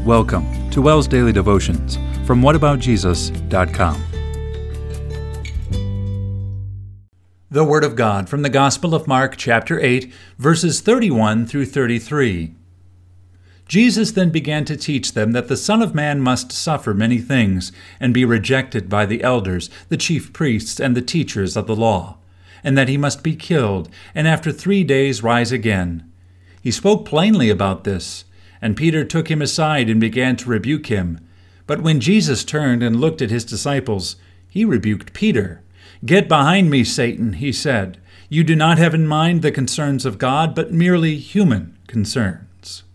Welcome to WELS Daily Devotions from whataboutjesus.com. The Word of God from the Gospel of Mark, chapter 8, verses 31 through 33. Jesus then began to teach them that the Son of Man must suffer many things, and be rejected by the elders, the chief priests, and the teachers of the law, and that he must be killed, and after 3 days rise again. He spoke plainly about this, and Peter took him aside and began to rebuke him. But when Jesus turned and looked at his disciples, he rebuked Peter. "Get behind me, Satan," he said. "You do not have in mind the concerns of God, but merely human concerns."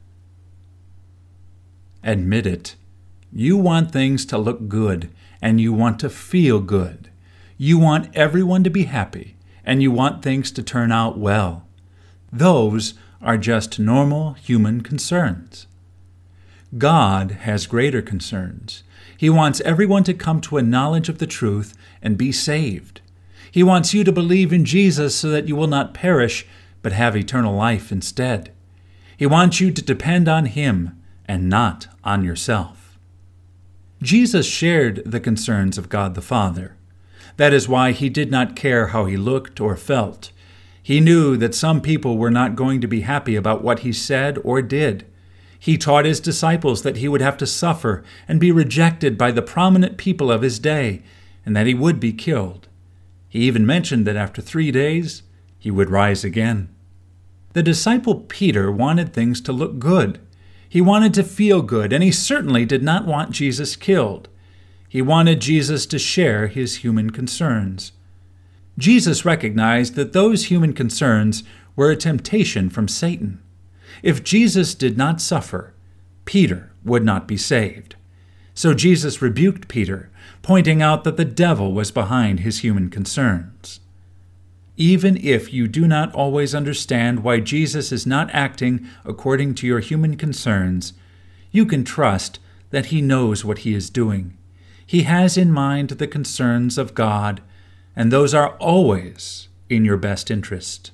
Admit it. You want things to look good, and you want to feel good. You want everyone to be happy, and you want things to turn out well. Those are just normal human concerns. God has greater concerns. He wants everyone to come to a knowledge of the truth and be saved. He wants you to believe in Jesus so that you will not perish, but have eternal life instead. He wants you to depend on Him and not on yourself. Jesus shared the concerns of God the Father. That is why He did not care how He looked or felt. He knew that some people were not going to be happy about what He said or did. He taught His disciples that He would have to suffer and be rejected by the prominent people of His day, and that He would be killed. He even mentioned that after 3 days, He would rise again. The disciple Peter wanted things to look good. He wanted to feel good, and he certainly did not want Jesus killed. He wanted Jesus to share His human concerns. Jesus recognized that those human concerns were a temptation from Satan. If Jesus did not suffer, Peter would not be saved. So Jesus rebuked Peter, pointing out that the devil was behind his human concerns. Even if you do not always understand why Jesus is not acting according to your human concerns, you can trust that He knows what He is doing. He has in mind the concerns of God, and those are always in your best interest.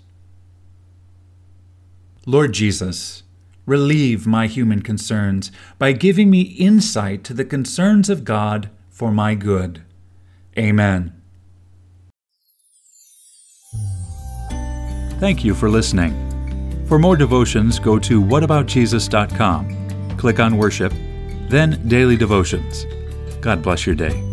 Lord Jesus, relieve my human concerns by giving me insight to the concerns of God for my good. Amen. Thank you for listening. For more devotions, go to whataboutjesus.com. Click on Worship, then Daily Devotions. God bless your day.